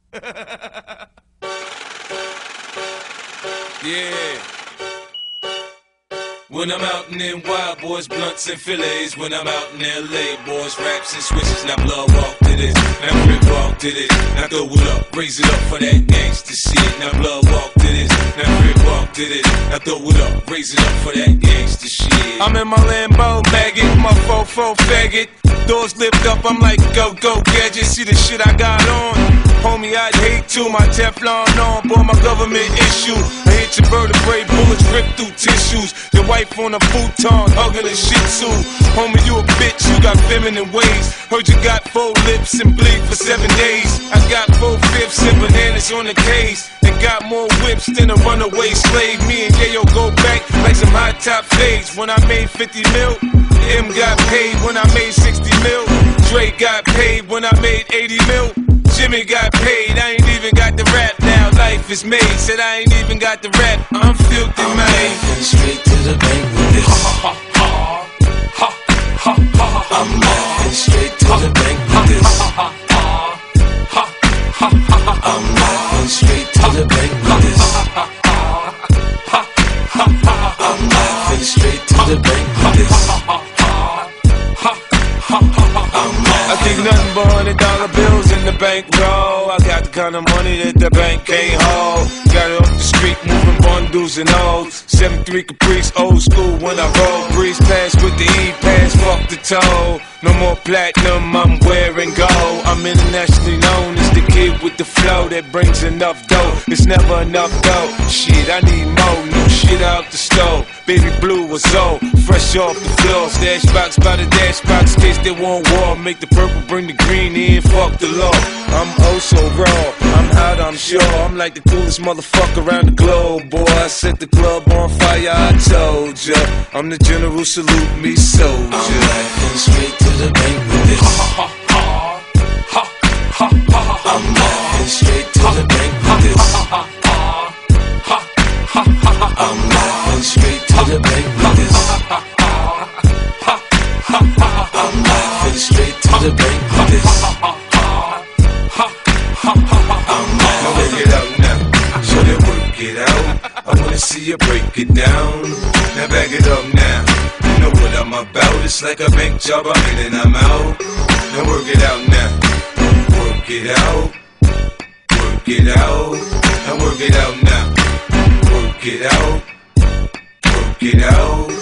Yeah. When I'm out in them wild boys, blunts and fillets. When I'm out in LA, boys, raps and switches. Now blood walk to this, now rip walk to this. Now throw it up, raise it up for that gangsta shit. Now blood walk to this, now rip walk to this. Now throw it up, raise it up for that gangsta shit. I'm in my Lambo maggot, my fofo faggot. Doors lift up, I'm like go gadget. See the shit I got on, homie, I'd hate to. My Teflon on, boy, my government issue. I hit your vertebrae, bullets rip through tissues. Your wife on a futon, hugging a shih tzu. Homie, you a bitch, you got feminine ways. Heard you got 4 lips and bleed for 7 days. I got 4/5 and bananas on the case. And got more whips than a runaway slave. Me and Yayo go back like some high top fades. When I made 50 mil, M got paid. When I made 60 mil, Dre got paid. When I made 80 mil, Jimmy got paid. I ain't even got the rap now, life is made. Said I ain't even got the rap, I'm filthy, man. Laughing straight to the bank with this. I'm laughing straight to the bank with this. I'm laughing straight to the bank with this. I'm laughing straight to the bank with this. I think nothing but $100 bills in the bankroll. I got the kind of money that the bank can't hold. Got it off the street, moving bundles and O's. 7-3 Caprice, old school when I roll. Breeze pass with the E-pass, fuck the toll. No more platinum, I'm wearing gold. I'm internationally known as the kid with the flow that brings enough dough. It's never enough dough. Shit, I need more new shit out the stove. Baby blue was old, fresh off the floor. Stash box by the dash box, case they want war. Make the purple, bring the green in, fuck the law. I'm oh so raw, I'm hot, I'm sure. I'm like the coolest motherfucker around the globe, boy. I set the club on fire, I told ya. I'm the general, salute me, soldier. I'm laughing straight to the bank with this. I'm laughing straight to the bank with this. I'm laughing straight to the bank with this. I'm laughing straight to the bank with this. Now work it out now, show them work it out. I wanna see you break it down. Now back it up now, you know what I'm about. It's like a bank job, I'm in and I'm out. Now work it out now, work it out. Work it out, now work it out now. Work it out, work it out.